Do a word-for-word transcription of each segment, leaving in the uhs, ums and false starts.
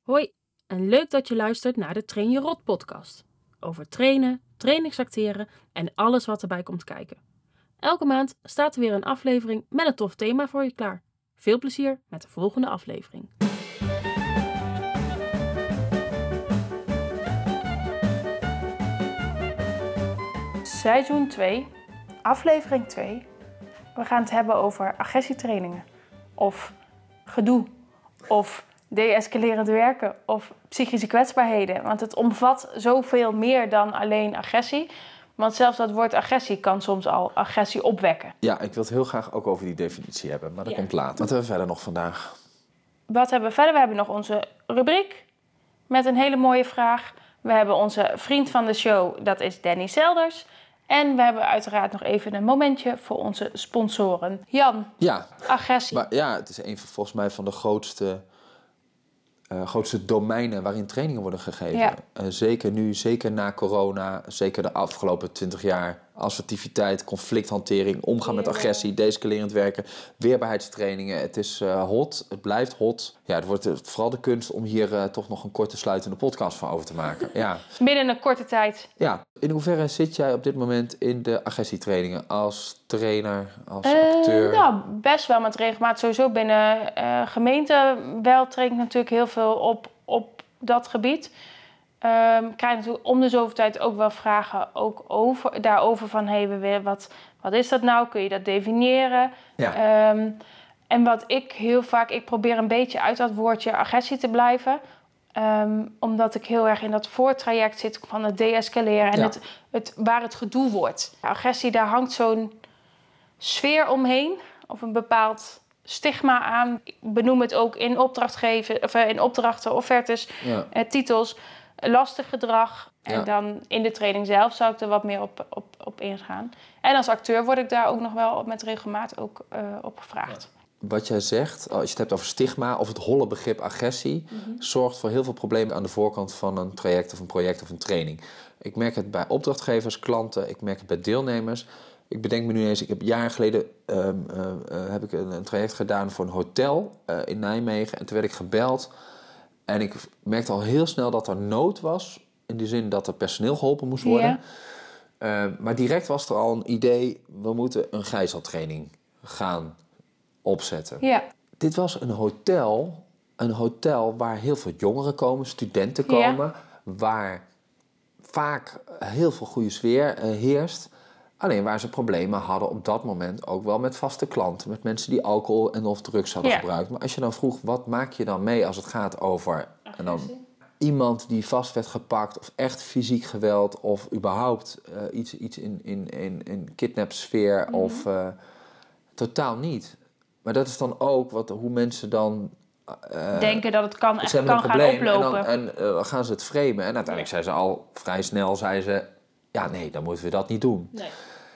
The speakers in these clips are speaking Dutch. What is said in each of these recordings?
Hoi, en leuk dat je luistert naar de Train Je Rot podcast. Over trainen, trainingsacteren en alles wat erbij komt kijken. Elke maand staat er weer een aflevering met een tof thema voor je klaar. Veel plezier met de volgende aflevering. Seizoen twee, aflevering twee. We gaan het hebben over agressietrainingen. Of gedoe. Of de-escalerend werken. Of psychische kwetsbaarheden. Want het omvat zoveel meer dan alleen agressie. Want zelfs dat woord agressie kan soms al agressie opwekken. Ja, ik wil het heel graag ook over die definitie hebben. Maar dat Ja. komt later. Wat hebben we verder nog vandaag? Wat hebben we verder? We hebben nog onze rubriek met een hele mooie vraag. We hebben onze vriend van de show, dat is Danny Selders. En we hebben uiteraard nog even een momentje voor onze sponsoren. Jan, Ja, agressie. maar ja, het is een van, volgens mij van de grootste, uh, grootste domeinen waarin trainingen worden gegeven. Ja. Uh, zeker nu, zeker na corona, zeker de afgelopen twintig jaar. Assertiviteit, conflicthantering, omgaan met agressie, deescalerend werken, weerbaarheidstrainingen. Het is uh, hot, het blijft hot. Ja, het wordt uh, vooral de kunst om hier uh, toch nog een korte sluitende podcast van over te maken. Ja. Binnen een korte tijd. Ja, in hoeverre zit jij op dit moment in de agressietrainingen als trainer, als Uh, acteur? nou, best wel met regelmaat. Sowieso binnen uh, gemeente wel train ik natuurlijk heel veel op, op dat gebied. Um, ik krijg natuurlijk om de zoveel tijd ook wel vragen ook over, daarover van... Hey, we willen, wat, wat is dat nou? Kun je dat definiëren? Ja. Um, en wat ik heel vaak... Ik probeer een beetje uit dat woordje agressie te blijven. Um, omdat ik heel erg in dat voortraject zit van het deescaleren. En Ja. het, het, waar het gedoe wordt. Agressie, daar hangt zo'n sfeer omheen. Of een bepaald stigma aan. Ik benoem het ook in opdrachtgeven, of in opdrachten, offertes, Ja. eh, titels. Lastig gedrag. En Ja. dan in de training zelf zou ik er wat meer op, op, op ingaan. En als acteur word ik daar ook nog wel met regelmaat ook, uh, op gevraagd. Wat jij zegt, als je het hebt over stigma of het holle begrip agressie, Mm-hmm. zorgt voor heel veel problemen aan de voorkant van een traject of een project of een training. Ik merk het bij opdrachtgevers, klanten, ik merk het bij deelnemers. Ik bedenk me nu eens, ik heb jaren geleden um, uh, uh, heb ik een, een traject gedaan voor een hotel uh, in Nijmegen. En toen werd ik gebeld en ik merkte al heel snel dat er nood was. In de zin dat er personeel geholpen moest worden. Ja. Uh, maar direct was er al een idee, we moeten een gijzeltraining gaan opzetten. Ja. Dit was een hotel, een hotel waar heel veel jongeren komen, studenten komen, Ja. waar vaak heel veel goede sfeer uh, heerst. Alleen waar ze problemen hadden op dat moment ook wel met vaste klanten, met mensen die alcohol en of drugs hadden Ja. gebruikt. Maar als je dan vroeg, wat maak je dan mee als het gaat over en dan iemand die vast werd gepakt of echt fysiek geweld of überhaupt uh, iets, iets in, in, in, in kidnapsfeer Mm-hmm. of uh, totaal niet. Maar dat is dan ook wat, hoe mensen dan uh, denken dat het kan, echt ze hebben kan een gaan probleem oplopen. en dan en, uh, gaan ze het framen. En uiteindelijk zei ze al vrij snel, zei ze, ja nee, dan moeten we dat niet doen. Nee.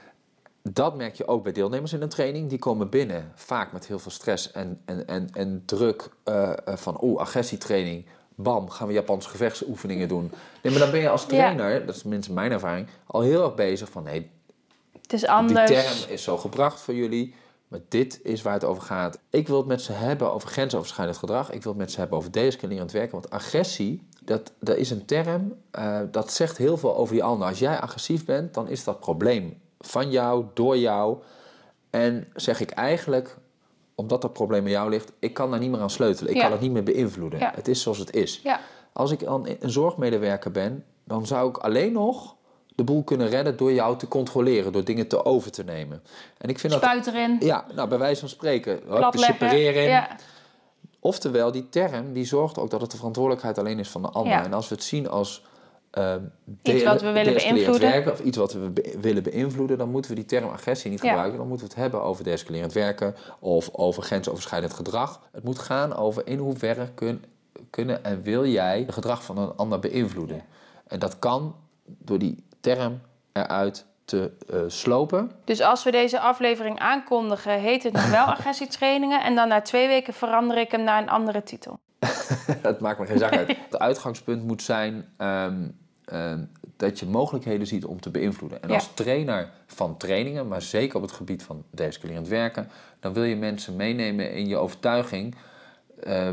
Dat merk je ook bij deelnemers in een training. Die komen binnen, vaak met heel veel stress en, en, en, en druk uh, van oeh, agressietraining. Bam, gaan we Japanse gevechtsoefeningen doen. Nee, maar dan ben je als trainer, ja. Dat is minstens mijn ervaring, al heel erg bezig van nee, Het is anders. die term is zo gebracht voor jullie, maar dit is waar het over gaat. Ik wil het met ze hebben over grensoverschrijdend gedrag. Ik wil het met ze hebben over deescalerend werken. Want agressie, dat, dat is een term, uh, dat zegt heel veel over die ander. Als jij agressief bent, dan is dat probleem van jou, door jou. En zeg ik eigenlijk, omdat dat probleem bij jou ligt, ik kan daar niet meer aan sleutelen. Ik Ja. kan het niet meer beïnvloeden. Ja. Het is zoals het is. Ja. Als ik dan een zorgmedewerker ben, dan zou ik alleen nog de boel kunnen redden door jou te controleren, door dingen te over te nemen. En ik vind Spuit dat, erin. ja, nou, bij wijze van spreken, Platleggen. separeren. Ja. Oftewel, die term die zorgt ook dat het de verantwoordelijkheid alleen is van de ander. Ja. En als we het zien als uh, Iets wat we willen beïnvloeden. werken of iets wat we be- willen beïnvloeden, dan moeten we die term agressie niet Ja. gebruiken. Dan moeten we het hebben over deescalerend werken of over grensoverschrijdend gedrag. Het moet gaan over in hoeverre kun, kunnen en wil jij het gedrag van een ander beïnvloeden. Ja. En dat kan door die term eruit te uh, slopen. Dus als we deze aflevering aankondigen, heet het nog wel agressietrainingen. En dan na twee weken verander ik hem naar een andere titel. Het maakt me geen zak uit. Het uitgangspunt moet zijn um, um, dat je mogelijkheden ziet om te beïnvloeden. En ja. als trainer van trainingen, maar zeker op het gebied van deescalerend werken, dan wil je mensen meenemen in je overtuiging um,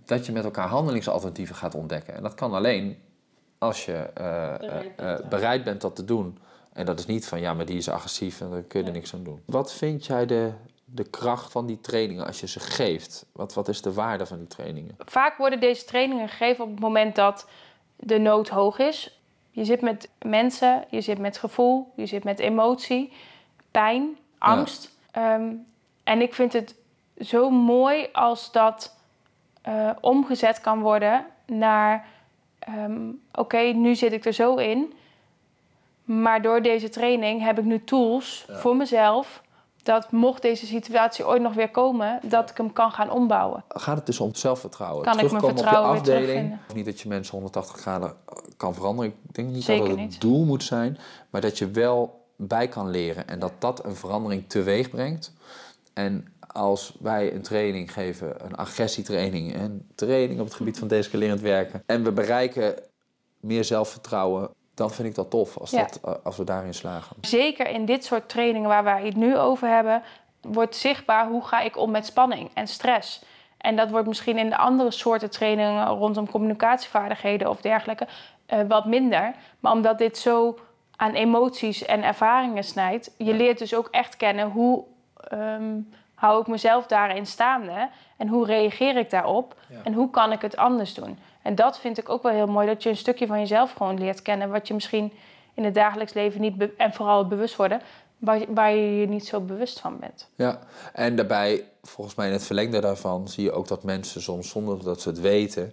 dat je met elkaar handelingsalternatieven gaat ontdekken. En dat kan alleen als je uh, bereid, uh, uh, bereid bent dat te doen. En dat is niet van, ja, maar die is agressief en daar kun je er niks aan doen. Wat vind jij de, de kracht van die trainingen als je ze geeft? Wat, wat is de waarde van die trainingen? Vaak worden deze trainingen gegeven op het moment dat de nood hoog is. Je zit met mensen, je zit met gevoel, je zit met emotie, pijn, angst. Ja. Um, en ik vind het zo mooi als dat uh, omgezet kan worden naar... Um, Oké, okay, nu zit ik er zo in. Maar door deze training heb ik nu tools ja. voor mezelf... dat mocht deze situatie ooit nog weer komen... dat ik hem kan gaan ombouwen. Gaat het dus om zelfvertrouwen? Kan ik mijn vertrouwen op je afdeling? Weer terugvinden? Niet dat je mensen honderdtachtig graden kan veranderen. Ik denk niet Zeker dat het niet. het doel moet zijn... maar dat je wel bij kan leren... en dat dat een verandering teweeg brengt. En als wij een training geven... een agressietraining... een training op het gebied van deescalerend werken... en we bereiken meer zelfvertrouwen... dan vind ik dat tof als, ja. dat, als we daarin slagen. Zeker in dit soort trainingen waar wij het nu over hebben... wordt zichtbaar hoe ga ik om met spanning en stress. En dat wordt misschien in de andere soorten trainingen... rondom communicatievaardigheden of dergelijke uh, wat minder. Maar omdat dit zo aan emoties en ervaringen snijdt... je leert dus ook echt kennen hoe um, hou ik mezelf daarin staande... en hoe reageer ik daarop ja. en hoe kan ik het anders doen... En dat vind ik ook wel heel mooi, dat je een stukje van jezelf gewoon leert kennen... wat je misschien in het dagelijks leven niet... Be- en vooral het bewust worden, waar, waar je je niet zo bewust van bent. Ja, en daarbij, volgens mij in het verlengde daarvan... zie je ook dat mensen soms, zonder dat ze het weten...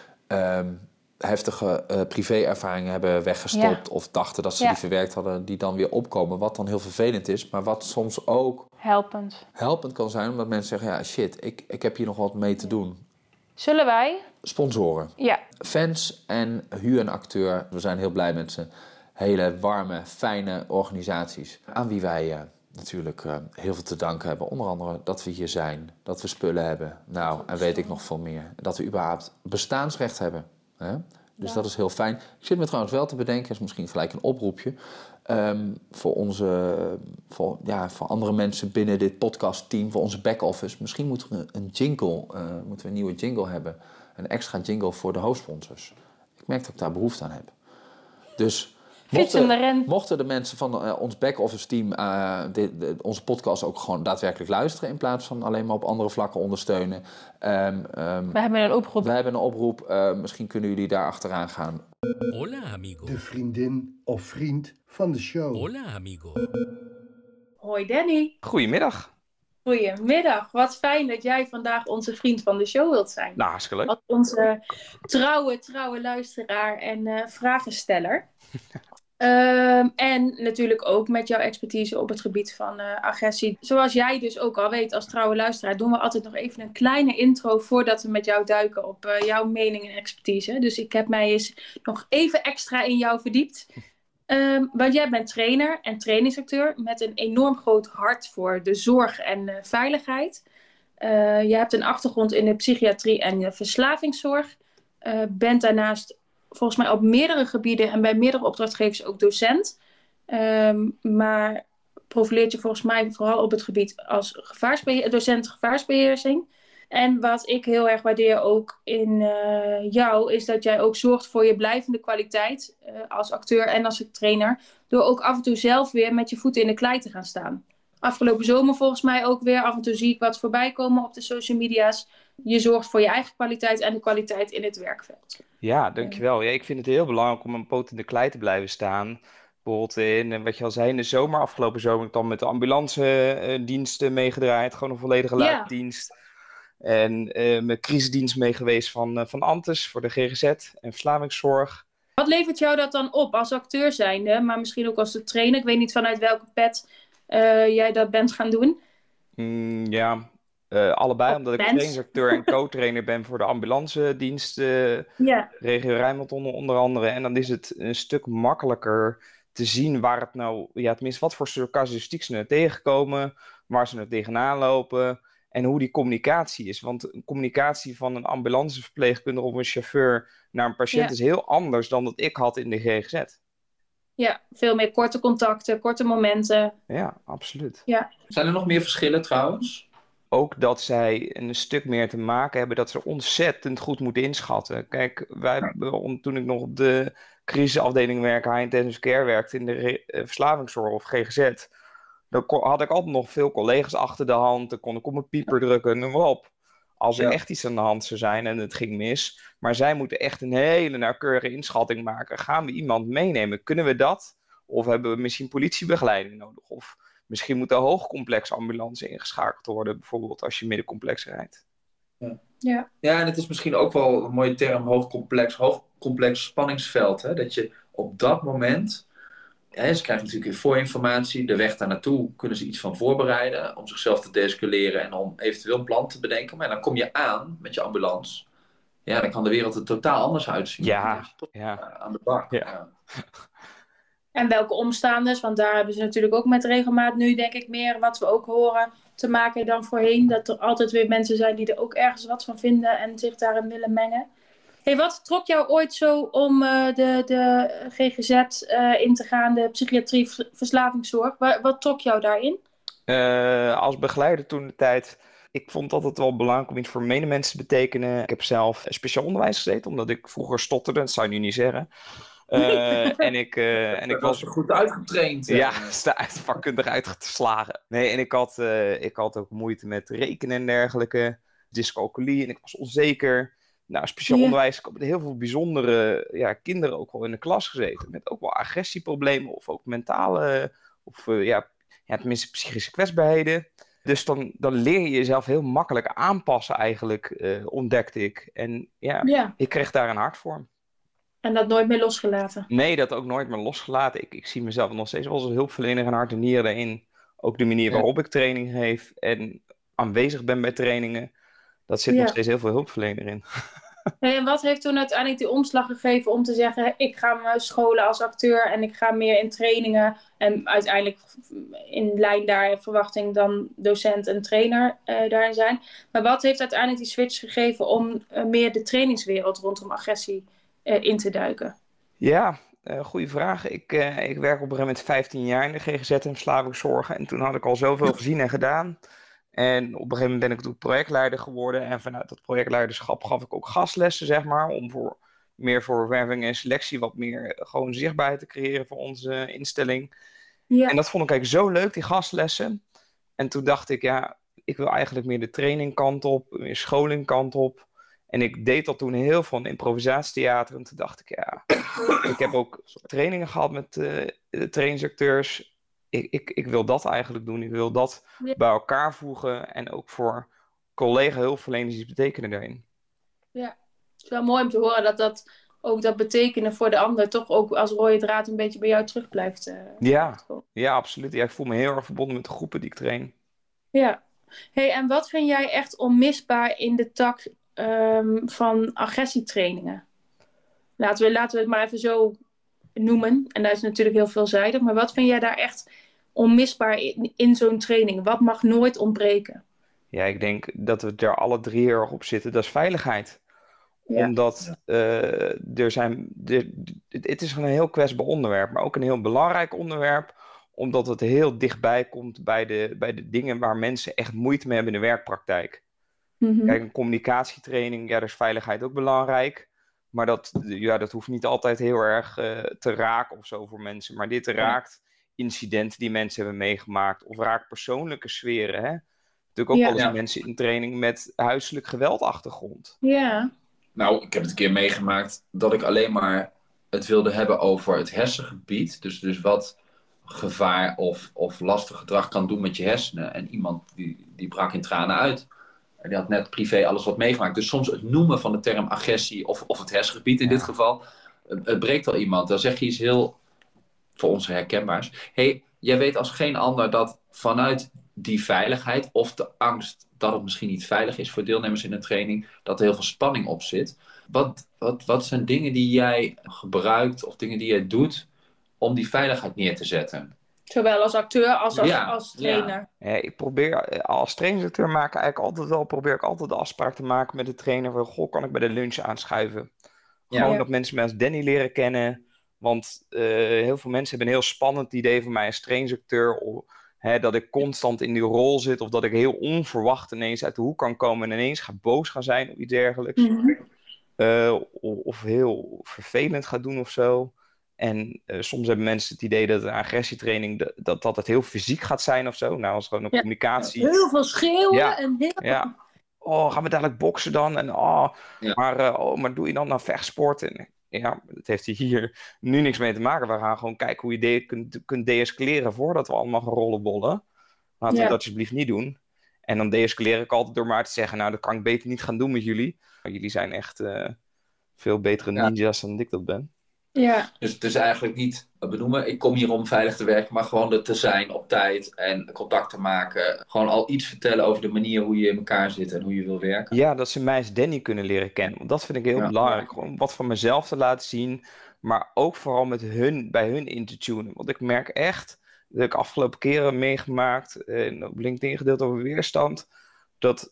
Um, heftige uh, privé-ervaringen hebben weggestopt... Ja. of dachten dat ze ja. die verwerkt hadden, die dan weer opkomen... wat dan heel vervelend is, maar wat soms ook... Helpend. Helpend kan zijn, omdat mensen zeggen... ja, shit, ik, ik heb hier nog wat mee te doen... Zullen wij? Sponsoren. Ja. Fans en huur en acteur. We zijn heel blij met ze. Hele warme, fijne organisaties. Aan wie wij uh, natuurlijk uh, heel veel te danken hebben. Onder andere dat we hier zijn. Dat we spullen hebben. Nou, en weet ik nog veel meer. Dat we überhaupt bestaansrecht hebben. Hè? Dus ja. dat is heel fijn. Ik zit me trouwens wel te bedenken. is misschien gelijk een oproepje. Um, voor onze, voor, ja, voor andere mensen binnen dit podcastteam, voor onze back-office. Misschien moeten we een jingle, uh, moeten we een nieuwe jingle hebben. Een extra jingle voor de hoofdsponsors. Ik merk dat ik daar behoefte aan heb. Dus mochten, mochten de mensen van uh, ons back-office team uh, de, de, onze podcast ook gewoon daadwerkelijk luisteren... in plaats van alleen maar op andere vlakken ondersteunen. Um, um, we hebben een oproep. We hebben een oproep. Uh, misschien kunnen jullie daar achteraan gaan. Hola, amigo. De vriendin of vriend van de show. Hola, amigo. Hoi, Danny. Goedemiddag. Goedemiddag. Wat fijn dat jij vandaag onze vriend van de show wilt zijn. Nou, hartstikke leuk. Als onze trouwe, trouwe luisteraar en uh, vragensteller. um, en natuurlijk ook met jouw expertise op het gebied van uh, agressie. Zoals jij dus ook al weet als trouwe luisteraar... doen we altijd nog even een kleine intro... voordat we met jou duiken op uh, jouw mening en expertise. Dus ik heb mij eens nog even extra in jou verdiept... Um, want jij bent trainer en trainingsacteur met een enorm groot hart voor de zorg en uh, veiligheid. Uh, je hebt een achtergrond in de psychiatrie en de verslavingszorg. Uh, bent daarnaast volgens mij op meerdere gebieden en bij meerdere opdrachtgevers ook docent. Um, maar profileert je volgens mij vooral op het gebied als gevaarsbeheer- docent gevaarsbeheersing. En wat ik heel erg waardeer ook in uh, jou, is dat jij ook zorgt voor je blijvende kwaliteit uh, als acteur en als trainer. Door ook af en toe zelf weer met je voeten in de klei te gaan staan. Afgelopen zomer volgens mij ook weer. Af en toe zie ik wat voorbij komen op de social media's. Je zorgt voor je eigen kwaliteit en de kwaliteit in het werkveld. Ja, dankjewel. Ja, ik vind het heel belangrijk om een poot in de klei te blijven staan. Bijvoorbeeld in, wat je al zei, in de zomer, afgelopen zomer, heb ik dan met de ambulance uh, diensten meegedraaid. Gewoon een volledige luiddienst. Ja. En uh, met crisisdienst mee geweest van, uh, van Antes voor de G G Z en verslavingszorg. Wat levert jou dat dan op als acteur zijnde, maar misschien ook als de trainer? Ik weet niet vanuit welke pet uh, jij dat bent gaan doen. Mm, ja, uh, allebei. Of omdat ik mens. trainingsacteur en co-trainer ben voor de ambulance dienst. Uh, ja. Regio Rijnmond onder, onder andere. En dan is het een stuk makkelijker te zien waar het nou, ja, tenminste wat voor soort casuïstiek ze nou tegenkomen, waar ze nou tegenaan lopen. En hoe die communicatie is. Want een communicatie van een ambulanceverpleegkundige of een chauffeur naar een patiënt ja. is heel anders dan dat ik had in de G G Z. Ja, veel meer korte contacten, korte momenten. Ja, absoluut. Ja. Zijn er nog meer verschillen trouwens? ook dat zij een stuk meer te maken hebben, dat ze ontzettend goed moeten inschatten. Kijk, wij, hebben, toen ik nog op de crisisafdeling werkte, high intensive care werkte in de re- eh, verslavingszorg of G G Z, dan kon- had ik altijd nog veel collega's achter de hand, dan kon ik op mijn pieper drukken, noem maar op. Als er Ja. echt iets aan de hand zou zijn en het ging mis. Maar zij moeten echt een hele nauwkeurige inschatting maken. Gaan we iemand meenemen? Kunnen we dat? Of hebben we misschien politiebegeleiding nodig? Of misschien moet een hoogcomplex ambulance ingeschakeld worden, bijvoorbeeld als je middencomplex rijdt. Ja. Ja, en het is misschien ook wel een mooie term, hoogcomplex, hoogcomplex spanningsveld. Hè? Dat je op dat moment, hè, ze krijgen natuurlijk weer voorinformatie, de weg daar naartoe kunnen ze iets van voorbereiden, om zichzelf te deescaleren en om eventueel een plan te bedenken. Maar dan kom je aan met je ambulance. Ja, dan kan de wereld er totaal anders uitzien. Ja, Dan is het toch, ja. eh, aan de bak. Ja. Ja. En welke omstaanders, want daar hebben ze natuurlijk ook met regelmaat nu, denk ik, meer wat we ook horen te maken dan voorheen. Dat er altijd weer mensen zijn die er ook ergens wat van vinden en zich daarin willen mengen. Hey, wat trok jou ooit zo om uh, de, de G G Z uh, in te gaan, de psychiatrie verslavingszorg? Wat, wat trok jou daarin? Uh, als begeleider toen de tijd, ik vond het altijd wel belangrijk om iets voor medemensen te betekenen. Ik heb zelf speciaal onderwijs gezeten, omdat ik vroeger stotterde, dat zou je nu niet zeggen. Uh, en ik, uh, en ik was er goed uitgetraind. Ja, sta uit, vakkundig uitgeslagen. Nee, en ik had, uh, ik had ook moeite met rekenen en dergelijke. Dyscalculie en ik was onzeker. Nou, speciaal Ja. onderwijs. Ik heb met heel veel bijzondere ja, kinderen ook wel in de klas gezeten. Met ook wel agressieproblemen of ook mentale, of uh, ja, ja, tenminste psychische kwetsbaarheden. Dus dan, dan leer je jezelf heel makkelijk aanpassen eigenlijk, uh, ontdekte ik. En ja, Ja. ik kreeg daar een hart voor. En dat nooit meer losgelaten? Nee, dat ook nooit meer losgelaten. Ik, ik zie mezelf nog steeds wel als hulpverlener en hart en nieren daarin. Ook de manier waarop ik training geef en aanwezig ben bij trainingen. Dat zit Ja. nog steeds heel veel hulpverlener in. Hey, en wat heeft toen uiteindelijk die omslag gegeven om te zeggen, ik ga me scholen als acteur en ik ga meer in trainingen en uiteindelijk in lijn daar verwachting dan docent en trainer uh, daarin zijn. Maar wat heeft uiteindelijk die switch gegeven om uh, meer de trainingswereld rondom agressie uh, in te duiken? Ja, uh, goede vraag. Ik, uh, ik werk op een gegeven moment vijftien jaar in de G G Z en verslavingszorg en toen had ik al zoveel gezien en gedaan. En op een gegeven moment ben ik toen projectleider geworden. En vanuit dat projectleiderschap gaf ik ook gastlessen, zeg maar. Om voor, meer voor werving en selectie wat meer gewoon zichtbaarheid te creëren voor onze instelling. Ja. En dat vond ik eigenlijk zo leuk, die gastlessen. En toen dacht ik, ja, ik wil eigenlijk meer de trainingkant op, meer scholingkant op. En ik deed dat toen heel veel in improvisatietheater. En toen dacht ik, ja, ik heb ook trainingen gehad met uh, de trainingsacteurs. Ik, ik, ik wil dat eigenlijk doen. Ik wil dat Ja. bij elkaar voegen. En ook voor collega-hulpverleners iets betekenen daarin. Ja, het is wel mooi om te horen dat dat ook dat betekenen voor de ander toch ook als rode draad een beetje bij jou terug blijft. Uh, ja, ja, absoluut. Ja, ik voel me heel erg verbonden met de groepen die ik train. Ja. Hey, en wat vind jij echt onmisbaar in de tak um, van agressietrainingen? Laten we, laten we het maar even zo noemen. En dat is natuurlijk heel veelzijdig. Maar wat vind jij daar echt onmisbaar in, in zo'n training? Wat mag nooit ontbreken? Ja, ik denk dat we er alle drie heel erg op zitten. Dat is veiligheid. Ja. Omdat uh, er zijn... Er, het is een heel kwetsbaar onderwerp. Maar ook een heel belangrijk onderwerp. Omdat het heel dichtbij komt bij de, bij de dingen waar mensen echt moeite mee hebben in de werkpraktijk. Mm-hmm. Kijk, een communicatietraining, ja, daar is veiligheid ook belangrijk. Maar dat, ja, dat hoeft niet altijd heel erg uh, te raken of zo voor mensen. Maar dit raakt incidenten die mensen hebben meegemaakt. Of raakt persoonlijke sferen. Hè? Natuurlijk ook ja. wel eens Ja. mensen in training met huiselijk geweldachtergrond. Ja. Nou, ik heb het een keer meegemaakt dat ik alleen maar het wilde hebben over het hersengebied. Dus, dus wat gevaar of, of lastig gedrag kan doen met je hersenen. En iemand die, die brak in tranen uit. En die had net privé alles wat meegemaakt. Dus soms het noemen van de term agressie of, of het hersengebied in ja. dit geval. Het breekt al iemand. Dan zeg je iets heel voor ons herkenbaars. Hey, jij weet als geen ander dat vanuit die veiligheid of de angst dat het misschien niet veilig is voor deelnemers in een training, dat er heel veel spanning op zit. Wat, wat, wat zijn dingen die jij gebruikt of dingen die jij doet om die veiligheid neer te zetten? Zowel als acteur als als, ja, als trainer. Ja. Ja, ik probeer als trainingsacteur maak ik eigenlijk altijd wel probeer ik altijd de afspraak te maken met de trainer van goh, kan ik bij de lunch aanschuiven? Gewoon Ja. dat mensen mij als Danny leren kennen. Want uh, heel veel mensen hebben een heel spannend idee van mij als trainingsacteur. Of Hè, dat ik constant in die rol zit of dat ik heel onverwacht ineens uit de hoek kan komen en ineens ga boos gaan zijn of iets dergelijks. Mm-hmm. Uh, of heel vervelend gaat doen of zo. En uh, soms hebben mensen het idee dat een agressietraining dat, dat het heel fysiek gaat zijn of zo. Nou, als gewoon een Ja. communicatie. Heel veel schreeuwen Ja. en heel Ja. Oh, gaan we dadelijk boksen dan? En oh, Ja. maar, uh, oh, maar doe je dan nou vechtsport? En ja, dat heeft hier nu niks mee te maken. We gaan gewoon kijken hoe je de- kunt, kunt deescaleren voordat we allemaal gaan rollenbollen. Laten Ja. we dat alsjeblieft niet doen. En dan deescaleer ik altijd door maar te zeggen, nou, dat kan ik beter niet gaan doen met jullie. Jullie zijn echt uh, veel betere Ja. ninjas dan ik dat ben. Ja. Dus het is eigenlijk niet benoemen, ik kom hier om veilig te werken, maar gewoon er te zijn op tijd en contact te maken. Gewoon al iets vertellen over de manier hoe je in elkaar zit en hoe je wil werken. Ja, dat ze mij als Danny kunnen leren kennen. Want dat vind ik heel Ja. belangrijk. Gewoon wat van mezelf te laten zien, maar ook vooral met hun, bij hun in te tunen. Want ik merk echt, dat ik afgelopen keren meegemaakt, en op LinkedIn gedeeld over weerstand, dat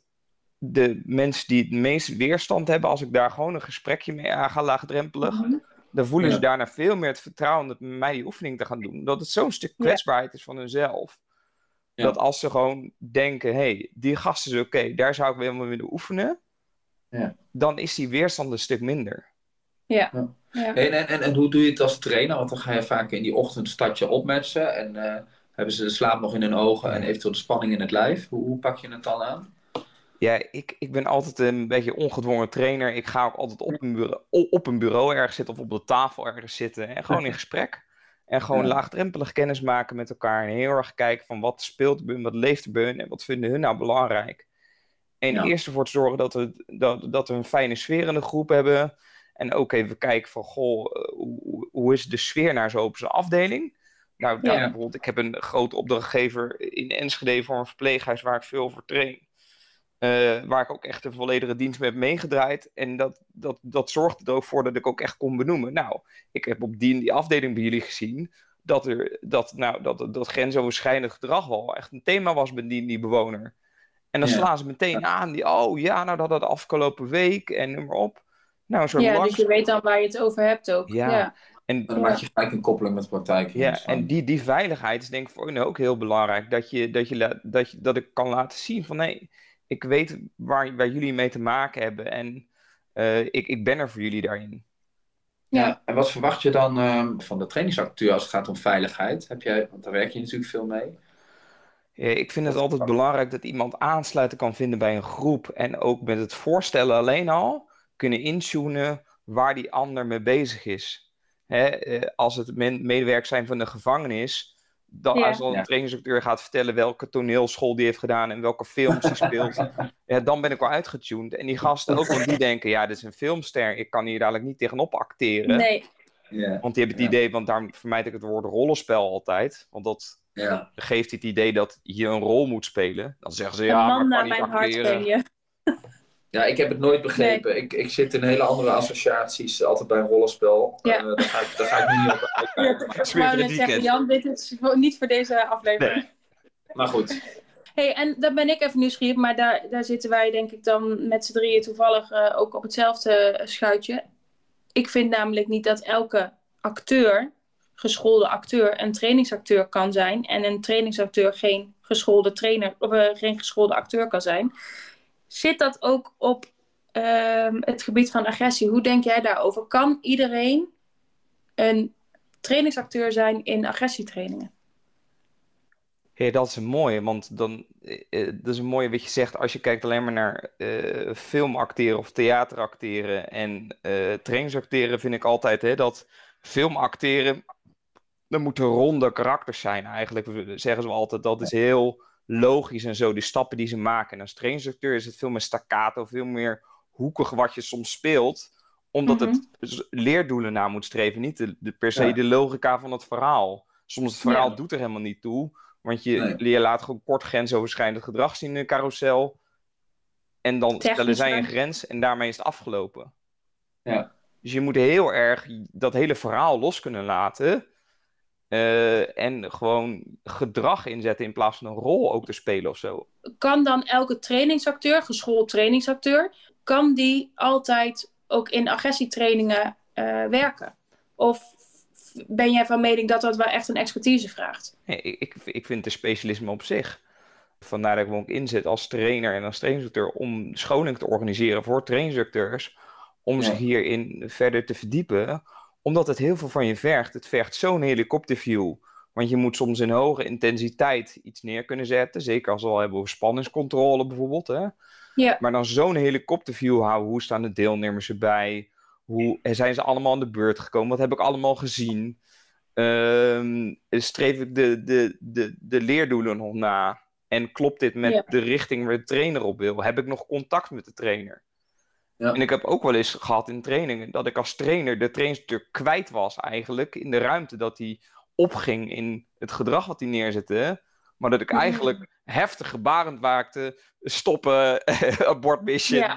de mensen die het meest weerstand hebben, als ik daar gewoon een gesprekje mee aan ga laagdrempelig, Mm-hmm. dan voelen Ja. ze daarna veel meer het vertrouwen dat met mij die oefening te gaan doen. Dat het zo'n stuk kwetsbaarheid is van hunzelf. Ja. Dat als ze gewoon denken, hé, hey, die gast is oké, okay, daar zou ik wel mee willen oefenen. Ja. Dan is die weerstand een stuk minder. Ja. Ja. En, en, en, en hoe doe je het als trainer? Want dan ga je vaak in die ochtend start je op met ze en uh, hebben ze de slaap nog in hun ogen Ja. en eventueel de spanning in het lijf. Hoe, hoe pak je het dan aan? Ja, ik, ik ben altijd een beetje ongedwongen trainer. Ik ga ook altijd op een bureau, op een bureau ergens zitten of op de tafel ergens zitten. En gewoon in gesprek. En gewoon Ja. laagdrempelig kennis maken met elkaar. En heel erg kijken van wat speelt er bij hun, wat leeft er bij hun en wat vinden hun nou belangrijk. En Ja. eerst ervoor te zorgen dat we, dat, dat we een fijne sfeer in de groep hebben. En ook even kijken van, goh, hoe, hoe is de sfeer naar zo op zijn afdeling? Nou, daar Ja. bijvoorbeeld, ik heb een grote opdrachtgever in Enschede voor een verpleeghuis waar ik veel voor train. Uh, waar ik ook echt een volledige dienst mee heb meegedraaid. En dat, dat, dat zorgde er ook voor dat ik ook echt kon benoemen. Nou, ik heb op die, die afdeling bij jullie gezien dat, er, dat, nou, dat, dat grensoverschrijdend gedrag wel echt een thema was bij die, die bewoner. En dan Ja. slaan ze meteen Ja. aan. Die, oh ja, nou dat had de afgelopen week en noem maar op. Nou, zo Ja, langs... dus je weet dan waar je het over hebt ook. Ja. Ja. En, Dan maak je gelijk een koppeling met de praktijk. ja, en die, die veiligheid is denk ik voor hen ook heel belangrijk. Dat, je, dat, je, la- dat, je, dat ik kan laten zien van nee, ik weet waar, waar jullie mee te maken hebben. En uh, ik, ik ben er voor jullie daarin. Ja. Ja. En wat verwacht je dan um, van de trainingsacteur als het gaat om veiligheid? Heb jij, want daar werk je natuurlijk veel mee. Ja, ik vind het altijd belangrijk dat iemand aansluiten kan vinden bij een groep. En ook met het voorstellen alleen al kunnen intunen waar die ander mee bezig is. Hè, uh, als het men- medewerkers zijn van de gevangenis, dan, Ja. als dan een Ja. trainingsacteur gaat vertellen welke toneelschool die heeft gedaan en welke films die speelt, ja, dan ben ik al uitgetuned. En die gasten ook, want die denken, ja, dit is een filmster, ik kan hier dadelijk niet tegenop acteren. Nee. Ja. Want die hebben het Ja. idee, want daarom vermijd ik het woord rollenspel altijd, want dat Ja. geeft het idee dat je een rol moet spelen. Dan zeggen ze, Een ja, man maar naar ik kan niet mijn hart ben acteren. je. Ja, ik heb het nooit begrepen. Ik, ik zit in hele andere associaties, altijd bij een rollenspel. Ja. Uh, daar, ga ik, daar ga ik nu niet op uitkijken. Ja, Het is ik weer wou voor net dit zeggen, weekend. Jan, dit is voor- niet voor deze aflevering. Nee. Maar goed. Hey, en daar ben ik even nieuwsgierig, maar daar, daar zitten wij denk ik dan met z'n drieën toevallig uh, ook op hetzelfde schuitje. Ik vind namelijk niet dat elke acteur, geschoolde acteur, een trainingsacteur kan zijn. En een trainingsacteur geen geschoolde trainer of uh, geen geschoolde acteur kan zijn. Zit dat ook op uh, het gebied van agressie? Hoe denk jij daarover? Kan iedereen een trainingsacteur zijn in agressietrainingen? Ja, dat is een mooie, want dan, eh, dat is een mooie wat je zegt als je kijkt alleen maar naar eh filmacteren of theateracteren en eh trainingsacteren vind ik altijd hè, dat filmacteren, dat moeten ronde karakters zijn eigenlijk, zeggen ze altijd, dat is heel logisch en zo, de stappen die ze maken. En als trainingsacteur is het veel meer staccato, veel meer hoekig wat je soms speelt, omdat Mhm. het leerdoelen na moet streven, niet de, de, per se Ja. de logica van het verhaal. Soms het verhaal Ja. doet er helemaal niet toe. Want je, Nee. je laat gewoon kort grensoverschrijdend gedrag zien in een carousel. En dan Technisch stellen zij een dan. grens en daarmee is het afgelopen. Ja. Dus je moet heel erg dat hele verhaal los kunnen laten. eh, en gewoon gedrag inzetten in plaats van een rol ook te spelen of zo. Kan dan elke trainingsacteur, geschoold trainingsacteur, kan die altijd ook in agressietrainingen uh, werken? Of ben jij van mening dat dat wel echt een expertise vraagt? Nee, ik, ik, ik vind het specialisme op zich. Vandaar dat ik me ook inzet als trainer en als trainingsinstructeur om scholing te organiseren voor trainingsinstructeurs. Om Ja. zich hierin verder te verdiepen. Omdat het heel veel van je vergt. Het vergt zo'n helikopterview. Want je moet soms in hoge intensiteit iets neer kunnen zetten. Zeker als we al hebben over spanningscontrole bijvoorbeeld. Hè? Ja. Maar dan zo'n helikopterview houden. Hoe staan de deelnemers erbij? Hoe zijn ze allemaal aan de beurt gekomen? Wat heb ik allemaal gezien? Um, streef ik de, de, de, de leerdoelen nog na? En klopt dit met Ja. de richting waar de trainer op wil? Heb ik nog contact met de trainer? Ja. En ik heb ook wel eens gehad in trainingen dat ik als trainer de trainingsinstructeur kwijt was eigenlijk in de ruimte. Dat hij opging in het gedrag wat hij neerzette. Maar dat ik eigenlijk heftig gebarend maakte. Stoppen, abort mission. Ja.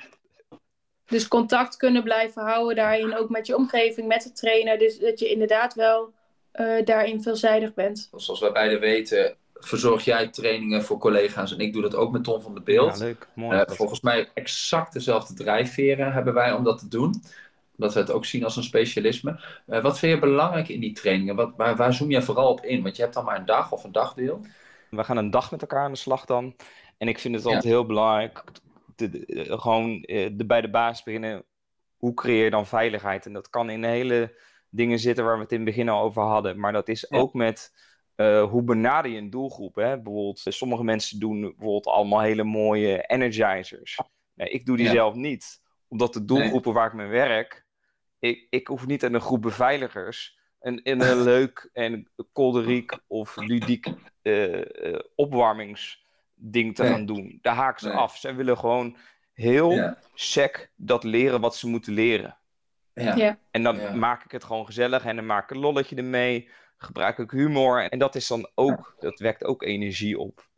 Dus contact kunnen blijven houden daarin, ook met je omgeving, met de trainer. Dus dat je inderdaad wel uh, daarin veelzijdig bent. Zoals wij beiden weten, verzorg jij trainingen voor collega's en ik doe dat ook met Tom van de Beeld. Ja, leuk. Mooi. Uh, volgens mij exact dezelfde drijfveren hebben wij om dat te doen. Omdat we het ook zien als een specialisme. Uh, wat vind je belangrijk in die trainingen? Wat, waar, waar zoom je vooral op in? Want je hebt dan maar een dag of een dagdeel. We gaan een dag met elkaar aan de slag dan. En ik vind het altijd ja. heel belangrijk... De, de, de, gewoon de, bij de basis beginnen. Hoe creëer je dan veiligheid? En dat kan in hele dingen zitten waar we het in het begin al over hadden. Maar dat is ja. ook met uh, hoe benader je een doelgroep. Hè? Bijvoorbeeld, sommige mensen doen bijvoorbeeld allemaal hele mooie energizers. Nee, ik doe die ja. zelf niet. Omdat de doelgroepen nee. waar ik mee werk... Ik, ik hoef niet aan een groep beveiligers... een, een, een leuk en kolderiek of ludiek uh, uh, opwarmings... ding te nee. gaan doen. Daar haken ze nee. af. Ze willen gewoon heel ja. sec dat leren wat ze moeten leren. Ja. Ja. En dan ja. maak ik het gewoon gezellig en dan maak ik een lolletje ermee. Gebruik ik humor. En dat is dan ook, ja. dat wekt ook energie op.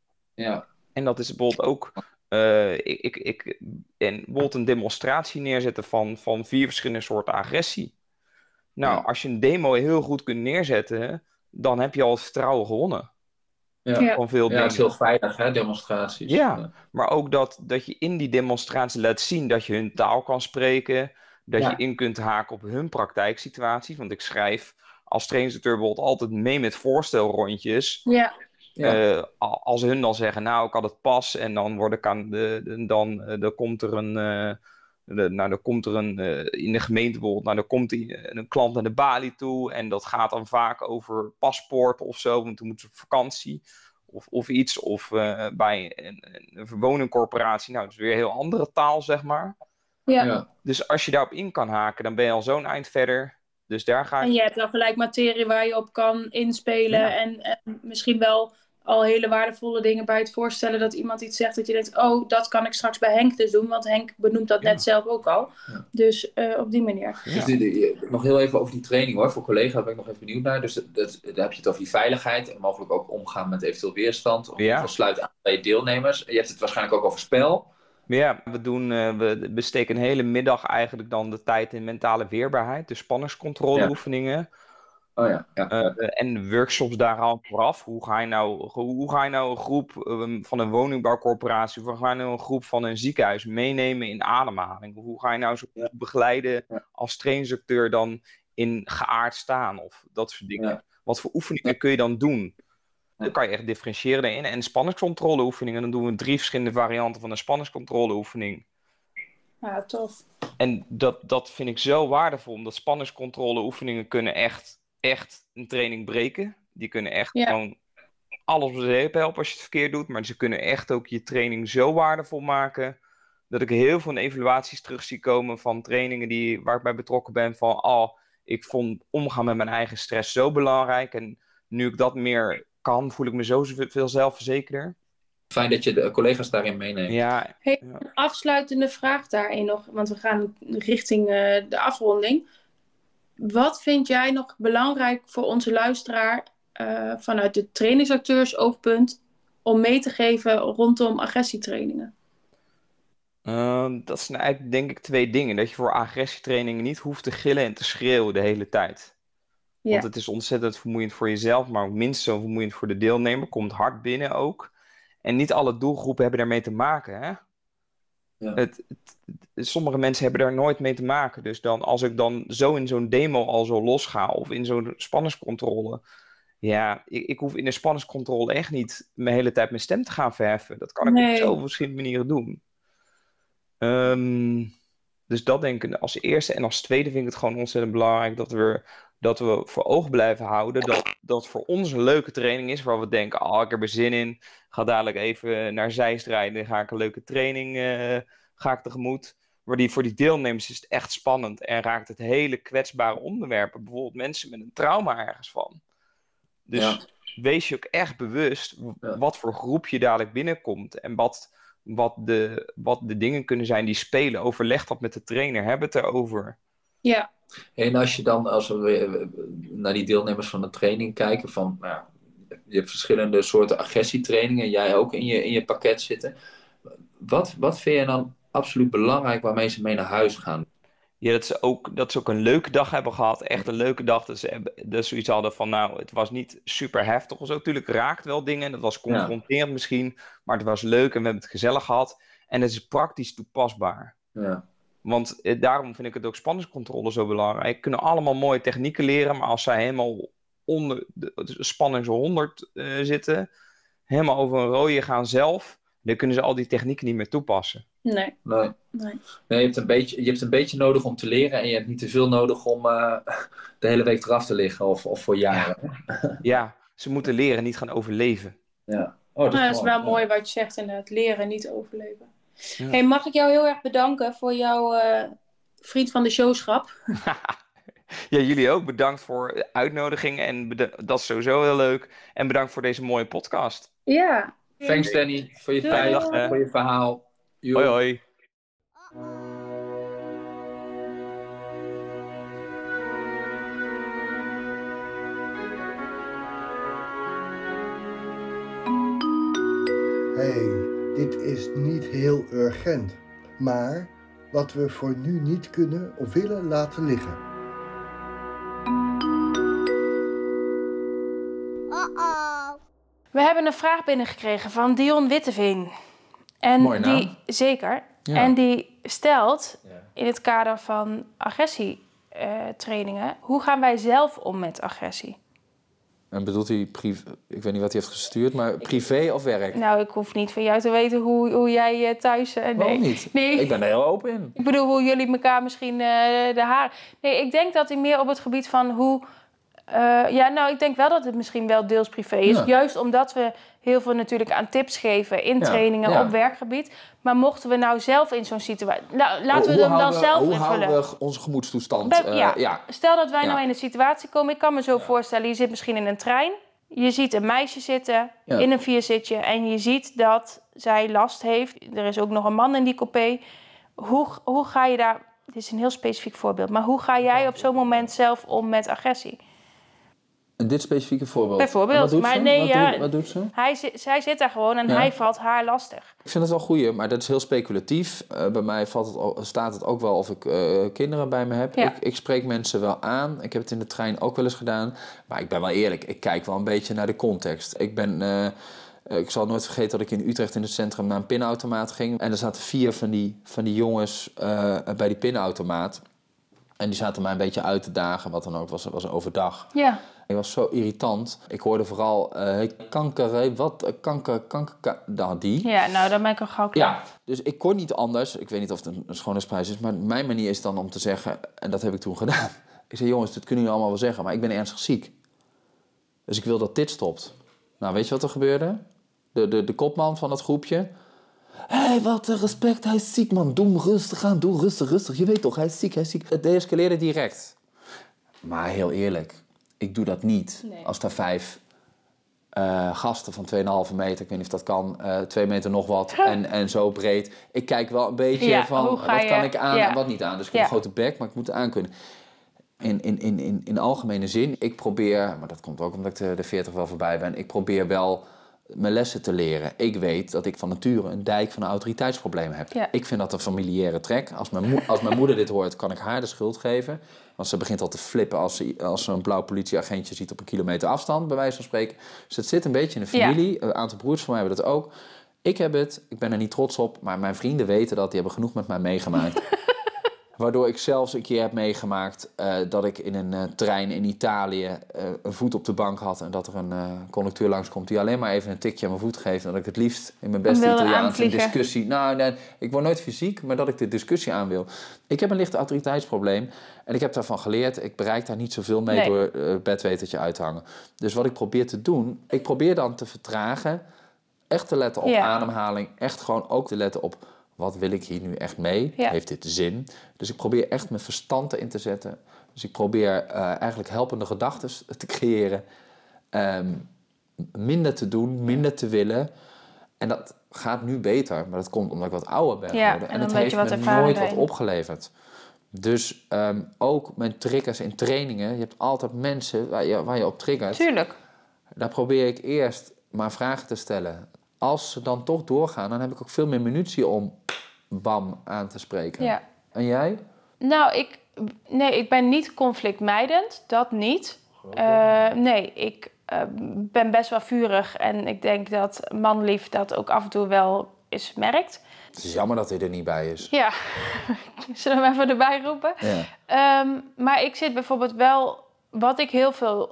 Ja. En dat is bijvoorbeeld ook, uh, ik, ik, ik, en bijvoorbeeld een demonstratie neerzetten van, van vier verschillende soorten agressie. Nou, ja. als je een demo heel goed kunt neerzetten, dan heb je al het vertrouwen gewonnen. Ja, ja. Van veel ja het is heel veilig, hè, demonstraties. Ja, ja, maar ook dat, dat je in die demonstratie laat zien dat je hun taal kan spreken. Dat ja. je in kunt haken op hun praktijksituaties. Want ik schrijf als trainingsinstructeur bijvoorbeeld altijd mee met voorstelrondjes. Ja. Ja. Uh, als hun dan zeggen, nou, ik had het pas. En dan, word ik aan de, de, dan, uh, dan komt er een... Uh, de, nou, dan komt er een... Uh, in de gemeente bijvoorbeeld... Nou, dan komt die, een klant naar de balie toe. En dat gaat dan vaak over paspoort of zo. Want dan moeten ze op vakantie. Of, of iets. Of uh, bij een, een verwoningcorporatie. Nou, dat is weer een heel andere taal, zeg maar. Ja. Ja. Dus als je daarop in kan haken... dan ben je al zo'n eind verder. Dus daar ga ik... En je hebt dan gelijk materie waar je op kan inspelen. Ja. En, en misschien wel al hele waardevolle dingen bij het voorstellen dat iemand iets zegt dat je denkt, oh, dat kan ik straks bij Henk dus doen. Want Henk benoemt dat ja. net zelf ook al. Ja. Dus uh, op die manier. Ja. Dus die, die, nog heel even over die training hoor. Voor collega's ben ik nog even benieuwd naar. Dus dat, dat, daar heb je het over die veiligheid. En mogelijk ook omgaan met eventueel weerstand. Of ja. sluit aan bij je deelnemers. Je hebt het waarschijnlijk ook over spel. Ja, we, doen, uh, we besteken een hele middag eigenlijk dan de tijd in mentale weerbaarheid. Dus spanningscontroleoefeningen. Ja. Oh ja, ja, ja. Uh, en workshops daar al vooraf. Hoe ga je nou, hoe ga je nou een groep uh, van een woningbouwcorporatie, hoe ga je nou een groep van een ziekenhuis meenemen in ademhaling? Hoe ga je nou zo ja. begeleiden ja. als traininstructeur dan in geaard staan of dat soort dingen? Ja. Wat voor oefeningen ja. kun je dan doen? Dan kan je echt differentiëren daarin. En spanningscontroleoefeningen, dan doen we drie verschillende varianten van een spanningscontroleoefening. Ja, tof. En dat, dat vind ik zo waardevol, omdat spanningscontroleoefeningen kunnen echt echt een training breken. Die kunnen echt ja. gewoon alles op de zeep helpen als je het verkeerd doet. Maar ze kunnen echt ook je training zo waardevol maken. Dat ik heel veel evaluaties terug zie komen van trainingen die, waar ik bij betrokken ben. Van, oh, ik vond omgaan met mijn eigen stress zo belangrijk. En nu ik dat meer kan, voel ik me zo veel zelfverzekerder. Fijn dat je de collega's daarin meeneemt. Ja, hey, ja. Een afsluitende vraag daarin nog. Want we gaan richting uh, de afronding. Wat vind jij nog belangrijk voor onze luisteraar uh, vanuit de trainingsacteurs oogpunt om mee te geven rondom agressietrainingen? Uh, dat zijn eigenlijk denk ik twee dingen. Dat je voor agressietrainingen niet hoeft te gillen en te schreeuwen de hele tijd. Ja. Want het is ontzettend vermoeiend voor jezelf, maar ook minstens zo vermoeiend voor de deelnemer. Komt hard binnen ook. En niet alle doelgroepen hebben daarmee te maken, hè? Ja. Het, het, sommige mensen hebben daar nooit mee te maken. Dus dan, als ik dan zo in zo'n demo al zo losga of in zo'n spanningscontrole. Ja, ik, ik hoef in een spanningscontrole echt niet mijn hele tijd mijn stem te gaan verheffen. Dat kan ik Nee. op zoveel verschillende manieren doen. Um, dus dat denk ik als eerste. En als tweede vind ik het gewoon ontzettend belangrijk dat we, dat we voor ogen blijven houden. Dat dat voor ons een leuke training is. Waar we denken, oh, ik heb er zin in. Ga dadelijk even naar Zeist rijden. Ga ik een leuke training uh, ga ik tegemoet. Maar die, voor die deelnemers is het echt spannend. En raakt het hele kwetsbare onderwerpen. Bijvoorbeeld mensen met een trauma ergens van. Dus ja. Wees je ook echt bewust Ja. wat voor groep je dadelijk binnenkomt. En wat, wat, de, wat de dingen kunnen zijn die spelen. Overleg dat met de trainer. Heb het erover. Ja. En als je dan, als we naar die deelnemers van de training kijken, van, nou ja, je hebt verschillende soorten agressietrainingen, jij ook in je, in je pakket zitten. Wat, wat vind je dan absoluut belangrijk waarmee ze mee naar huis gaan? Ja, dat ze, ook, dat ze ook een leuke dag hebben gehad. Echt een leuke dag. Dat ze, dat ze zoiets hadden van, nou, het was niet super heftig of zo. Natuurlijk raakt wel dingen. Dat was confronterend ja. misschien. Maar het was leuk en we hebben het gezellig gehad. En het is praktisch toepasbaar. Ja. Want eh, daarom vind ik het ook spanningscontrole zo belangrijk. We kunnen allemaal mooie technieken leren. Maar als zij helemaal onder de, de spanning zo honderd uh, zitten. Helemaal over een rode gaan zelf. Dan kunnen ze al die technieken niet meer toepassen. Nee. Nee. nee. nee je, hebt een beetje, je hebt een beetje nodig om te leren. En je hebt niet te veel nodig om uh, de hele week eraf te liggen. Of, of voor jaren. Ja. ja, ze moeten leren, niet gaan overleven. Ja. Oh, dat, nou, is, dat is wel ja. mooi wat je zegt inderdaad. Leren, niet overleven. Ja. Hey, mag ik jou heel erg bedanken voor jouw uh, vriend van de showschap. Ja, jullie ook. Bedankt voor de uitnodiging. En beda- dat is sowieso heel leuk. En bedankt voor deze mooie podcast. Ja. Thanks Danny, voor je Doei. tijd, Dag, uh. voor je verhaal. Yo. Hoi hoi. Hey, dit is niet heel urgent, maar wat we voor nu niet kunnen of willen laten liggen. Uh-oh. We hebben een vraag binnengekregen van Dion Witteveen. En Mooi naam. Die, zeker. Ja. En die stelt Ja. in het kader van agressietrainingen, uh, hoe gaan wij zelf om met agressie? En bedoelt hij, privé, ik weet niet wat hij heeft gestuurd, maar privé of werk? Nou, ik hoef niet van jou te weten hoe, hoe jij uh, thuis... Uh, nee. Waarom niet? Nee. Ik ben er heel open in. Ik bedoel, hoe jullie elkaar misschien uh, de haar... Nee, ik denk dat hij meer op het gebied van hoe... Uh, ja, nou, ik denk wel dat het misschien wel deels privé is. Ja. Juist omdat we heel veel natuurlijk aan tips geven in Ja, trainingen ja. op werkgebied. Maar mochten we nou zelf in zo'n situatie... Nou, laten we hoe hem dan we, zelf hoe invullen. houden we onze gemoedstoestand? Bij, uh, ja. ja. Stel dat wij Ja. nou in een situatie komen. Ik kan me zo Ja. voorstellen, je zit misschien in een trein. Je ziet een meisje zitten Ja. in een vierzitje. En je ziet dat zij last heeft. Er is ook nog een man in die coupé. Hoe, hoe ga je daar... Dit is een heel specifiek voorbeeld. Maar hoe ga jij op zo'n moment zelf om met agressie? En dit specifieke voorbeeld? Bijvoorbeeld, Wat doet maar ze? nee, wat, ja. doet, wat doet ze? Hij, zi- zij zit daar gewoon en Ja. hij valt haar lastig. Ik vind het wel goeie, maar dat is heel speculatief. Uh, bij mij valt het, o- staat het ook wel of ik uh, kinderen bij me heb. Ja. Ik, ik spreek mensen wel aan. Ik heb het in de trein ook wel eens gedaan. Maar ik ben wel eerlijk, ik kijk wel een beetje naar de context. Ik ben... Uh, Ik zal nooit vergeten dat ik in Utrecht in het centrum naar een pinautomaat ging. En er zaten vier van die, van die jongens uh, bij die pinautomaat. En die zaten mij een beetje uit te dagen, wat dan ook was, was overdag. Ja. Het was zo irritant. Ik hoorde vooral uh, hey, kanker, hey, wat, uh, kanker, kanker, kanker, nou die. Ja, nou, dan ben ik al gauw klaar. Ja, dus ik kon niet anders. Ik weet niet of het een, een schoonheidsprijs is, maar mijn manier is dan om te zeggen, en dat heb ik toen gedaan. Ik zei, jongens, dit kunnen jullie allemaal wel zeggen, maar ik ben ernstig ziek. Dus ik wil dat dit stopt. Nou, weet je wat er gebeurde? De, de, de kopman van dat groepje. Hé, hey, wat respect, hij is ziek, man. Doe hem rustig aan, doe rustig, rustig. Je weet toch, hij is ziek, hij is ziek. Het deescaleerde direct. Maar heel eerlijk, ik doe dat niet Nee. als daar vijf uh, gasten van twee komma vijf meter, ik weet niet of dat kan, uh, twee meter nog wat en, en zo breed. Ik kijk wel een beetje Ja, van, hoe ga wat je- kan ik aan ja. en wat niet aan. Dus ik heb Ja. een grote bek, maar ik moet het aankunnen. In, in, in, in, in algemene zin, ik probeer, maar dat komt ook omdat ik de, de veertig wel voorbij ben, ik probeer wel mijn lessen te leren. Ik weet dat ik van nature een dijk van een autoriteitsprobleem heb. Ja. Ik vind dat een familiaire trek. Als mijn, moe- als mijn moeder dit hoort, kan ik haar de schuld geven. Want ze begint al te flippen als ze, als ze een blauw politieagentje ziet op een kilometer afstand, bij wijze van spreken. Dus het zit een beetje in de familie. Een aantal broers van mij hebben dat ook. Ik heb het, ik ben er niet trots op, maar mijn vrienden weten dat. Die hebben genoeg met mij meegemaakt. Waardoor ik zelfs een keer heb meegemaakt uh, dat ik in een uh, trein in Italië uh, een voet op de bank had. En dat er een uh, conducteur langskomt die alleen maar even een tikje aan mijn voet geeft. En dat ik het liefst in mijn beste Italiaans een discussie... Nou, nee, ik word nooit fysiek, maar dat ik de discussie aan wil. Ik heb een licht autoriteitsprobleem en ik heb daarvan geleerd. Ik bereik daar niet zoveel mee nee. door uh, bedwetertje uit te hangen. Dus wat ik probeer te doen, ik probeer dan te vertragen. Echt te letten op ja. ademhaling. Echt gewoon ook te letten op... Wat wil ik hier nu echt mee? Ja. Heeft dit zin? Dus ik probeer echt mijn verstand erin te zetten. Dus ik probeer uh, eigenlijk helpende gedachten te creëren. Um, minder te doen, minder te willen. En dat gaat nu beter. Maar dat komt omdat ik wat ouder ben ja, geworden. En, en het heeft me nooit wat opgeleverd. Dus um, ook mijn triggers in trainingen. Je hebt altijd mensen waar je, waar je op triggert. Tuurlijk. Daar probeer ik eerst maar vragen te stellen. Als ze dan toch doorgaan, dan heb ik ook veel meer munitie om bam aan te spreken. Ja. En jij? Nou, ik, nee, ik ben niet conflictmijdend. Dat niet. Uh, nee, ik uh, ben best wel vurig. En ik denk dat manlief dat ook af en toe wel eens merkt. Het is jammer dat hij er niet bij is. Ja. Zullen we hem even erbij roepen? Ja. Um, maar ik zit bijvoorbeeld wel... Wat ik heel veel...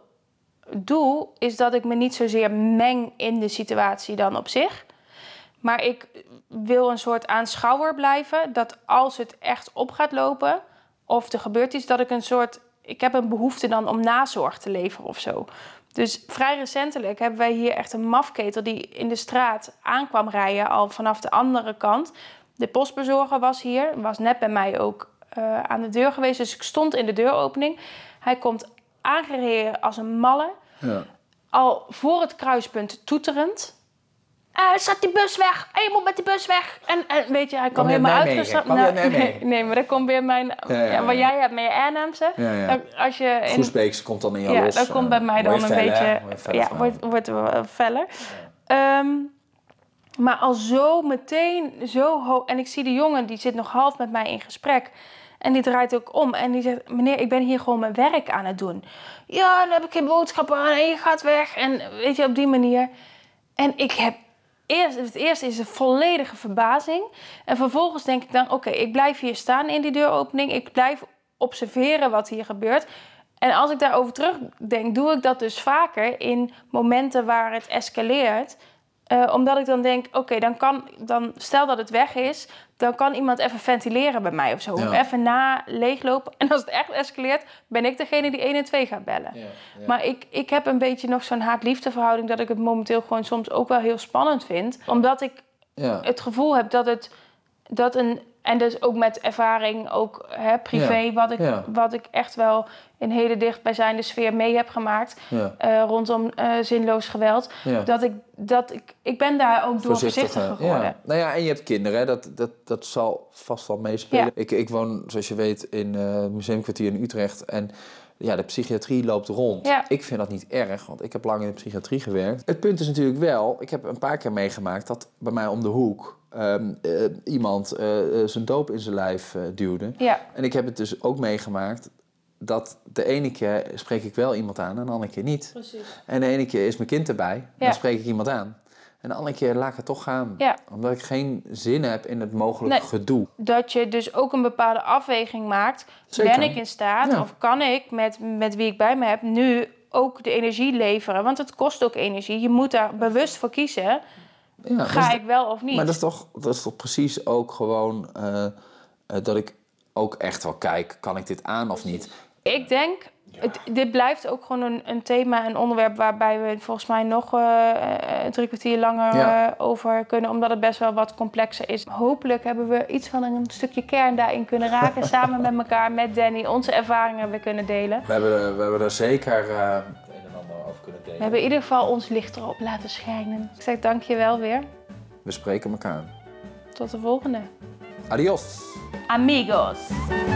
doe, is dat ik me niet zozeer meng in de situatie dan op zich. Maar ik wil een soort aanschouwer blijven. Dat als het echt op gaat lopen, of er gebeurt iets, dat ik een soort... Ik heb een behoefte dan om nazorg te leveren of zo. Dus vrij recentelijk hebben wij hier echt een mafketel die in de straat aankwam rijden, al vanaf de andere kant. De postbezorger was hier, was net bij mij ook uh, aan de deur geweest. Dus ik stond in de deuropening. Hij komt aangereden als een malle. Ja. Al voor het kruispunt toeterend. Uh, zat die bus weg? Hey, je moet met die bus weg. En, en weet je, hij kwam helemaal uitgestapt. Nou, nee, nee, maar dat komt weer mijn... Ja, ja, ja. Wat jij hebt met je Arnhemse. Ja, ja. Als je in... Goesbeekse komt dan in jou ja, los. Dat komt bij mij dan een feller, beetje... Feller ja, wordt, wordt uh, feller. Ja. Um, maar al zo meteen, zo hoog... En ik zie de jongen, die zit nog half met mij in gesprek. En die draait ook om en die zegt... Meneer, ik ben hier gewoon mijn werk aan het doen. Ja, dan heb ik geen boodschappen aan en je gaat weg. En weet je, op die manier. En ik heb... Eerst, het eerste is een volledige verbazing. En vervolgens denk ik dan... Oké, okay, ik blijf hier staan in die deuropening. Ik blijf observeren wat hier gebeurt. En als ik daarover terugdenk... doe ik dat dus vaker in momenten waar het escaleert... Uh, omdat ik dan denk, oké, okay, dan kan, dan stel dat het weg is, dan kan iemand even ventileren bij mij of zo. Ja. Even na leeglopen. En als het echt escaleert, ben ik degene die één en twee gaat bellen. Ja, ja. Maar ik, ik heb een beetje nog zo'n haat-liefde verhouding dat ik het momenteel gewoon soms ook wel heel spannend vind. Omdat ik ja. het gevoel heb dat het, dat een, en dus ook met ervaring, ook hè, privé, ja. Wat, ik, ja. wat ik echt wel in hele dichtbijzijnde sfeer mee heb gemaakt. Ja. Uh, rondom uh, zinloos geweld. Ja. Dat ik, dat ik, ik ben daar ook door voorzichtiger geworden. Ja. Nou ja, en je hebt kinderen, hè? Dat, dat, dat zal vast wel meespelen. Ja. Ik, ik woon, zoals je weet, in uh, het Museumkwartier in Utrecht. En ja, de psychiatrie loopt rond. Ja. Ik vind dat niet erg, want ik heb lang in de psychiatrie gewerkt. Het punt is natuurlijk wel, ik heb een paar keer meegemaakt dat bij mij om de hoek Um, uh, iemand uh, uh, zijn doop in zijn lijf uh, duwde. Ja. En ik heb het dus ook meegemaakt dat de ene keer spreek ik wel iemand aan en de andere keer niet. Precies. En de ene keer is mijn kind erbij en ja. dan spreek ik iemand aan. En de andere keer laat ik het toch gaan. Ja. Omdat ik geen zin heb in het mogelijke nee, gedoe. Dat je dus ook een bepaalde afweging maakt. Zeker. Ben ik in staat ja. of kan ik met, met wie ik bij me heb nu ook de energie leveren? Want het kost ook energie. Je moet daar bewust voor kiezen. Ja, Ga ik wel of niet? Maar dat is toch, dat is toch precies ook gewoon uh, uh, dat ik ook echt wel kijk, kan ik dit aan of niet? Ik denk, het, dit blijft ook gewoon een, een thema, een onderwerp waarbij we volgens mij nog uh, drie kwartier langer ja. uh, over kunnen, omdat het best wel wat complexer is. Hopelijk hebben we iets van een stukje kern daarin kunnen raken, samen met elkaar, met Danny, onze ervaringen weer kunnen delen. We hebben, we hebben er zeker... Uh, We hebben in ieder geval ons licht erop laten schijnen. Ik zeg dank je wel weer. We spreken elkaar. Tot de volgende. Adios. Amigos.